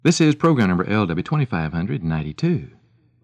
This is program number LW2592.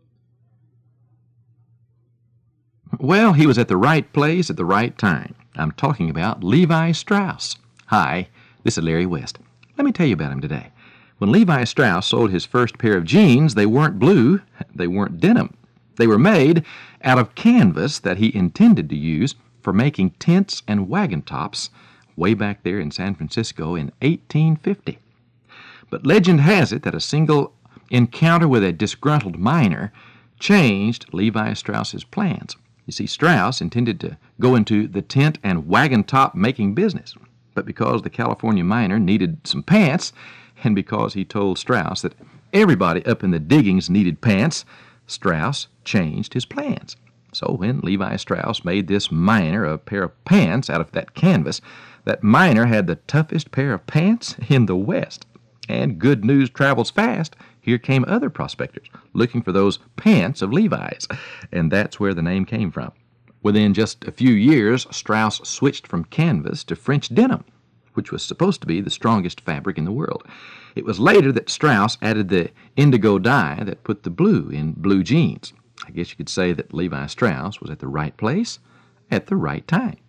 Well, he was at the right place at the right time. I'm talking about Levi Strauss. Hi, this is Larry West. Let me tell you about him today. When Levi Strauss sold his first pair of jeans, they weren't blue, they weren't denim. They were made out of canvas that he intended to use for making tents and wagon tops way back there in San Francisco in 1850. But legend has it that a single encounter with a disgruntled miner changed Levi Strauss's plans. You see, Strauss intended to go into the tent and wagon top making business, but because the California miner needed some pants, and because he told Strauss that everybody up in the diggings needed pants, Strauss changed his plans. So when Levi Strauss made this miner a pair of pants out of that canvas, that miner had the toughest pair of pants in the West. And good news travels fast. Here came other prospectors looking for those pants of Levi's, and that's where the name came from. Within just a few years, Strauss switched from canvas to French denim, which was supposed to be the strongest fabric in the world. It was later that Strauss added the indigo dye that put the blue in blue jeans. I guess you could say that Levi Strauss was at the right place at the right time.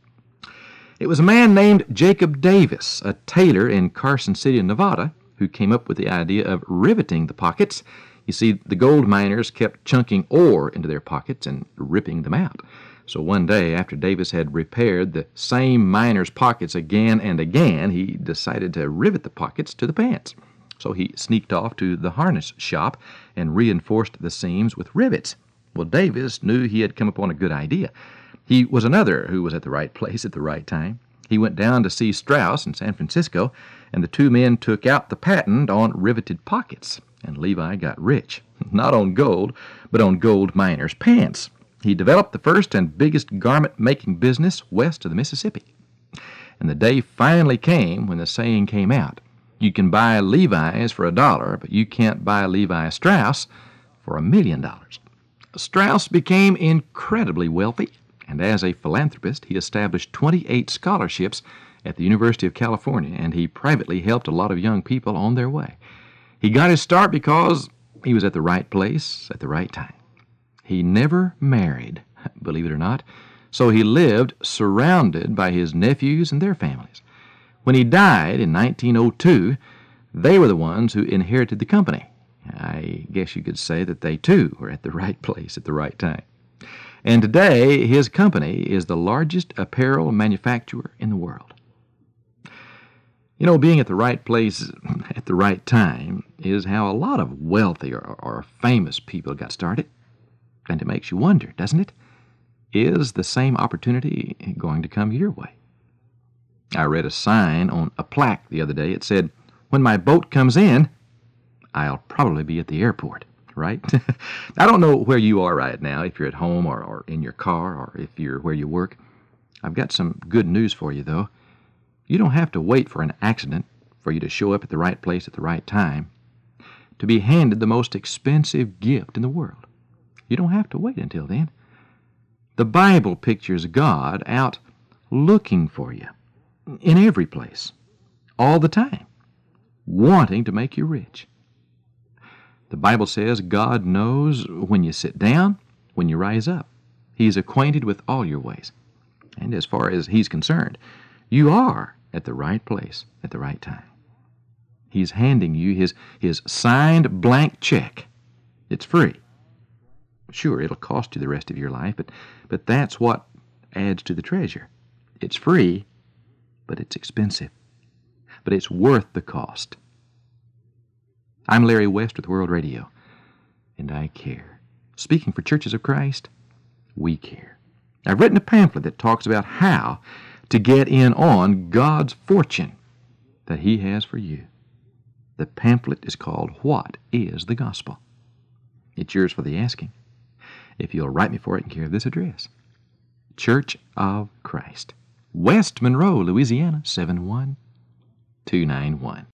It was a man named Jacob Davis, a tailor in Carson City, Nevada, who came up with the idea of riveting the pockets. You see, the gold miners kept chunking ore into their pockets and ripping them out. So one day, after Davis had repaired the same miner's pockets again and again, he decided to rivet the pockets to the pants. So he sneaked off to the harness shop and reinforced the seams with rivets. Well, Davis knew he had come upon a good idea. He was another who was at the right place at the right time. He went down to see Strauss in San Francisco, and the two men took out the patent on riveted pockets, and Levi got rich, not on gold, but on gold miners' pants. He developed the first and biggest garment-making business west of the Mississippi. And the day finally came when the saying came out, you can buy Levi's for $1, but you can't buy Levi Strauss for $1 million. Strauss became incredibly wealthy, and as a philanthropist, he established 28 scholarships at the University of California, and he privately helped a lot of young people on their way. He got his start because he was at the right place at the right time. He never married, believe it or not, so he lived surrounded by his nephews and their families. When he died in 1902, they were the ones who inherited the company. I guess you could say that they too were at the right place at the right time. And today, his company is the largest apparel manufacturer in the world. You know, being at the right place at the right time is how a lot of wealthy or famous people got started. And it makes you wonder, doesn't it? Is the same opportunity going to come your way? I read a sign on a plaque the other day. It said, when my boat comes in, I'll probably be at the airport. Right? I don't know where you are right now, if you're at home or in your car or if you're where you work. I've got some good news for you, though. You don't have to wait for an accident for you to show up at the right place at the right time, to be handed the most expensive gift in the world. You don't have to wait until then. The Bible pictures God out looking for you in every place, all the time, wanting to make you rich. The Bible says God knows when you sit down, when you rise up. He's acquainted with all your ways. And as far as He's concerned, you are at the right place at the right time. He's handing you his signed blank check. It's free. Sure, it'll cost you the rest of your life, but that's what adds to the treasure. It's free, but it's expensive. But it's worth the cost. I'm Larry West with World Radio, and I care. Speaking for Churches of Christ, we care. I've written a pamphlet that talks about how to get in on God's fortune that He has for you. The pamphlet is called What is the Gospel? It's yours for the asking. If you'll write me for it in care of this address, Church of Christ, West Monroe, Louisiana, 71291.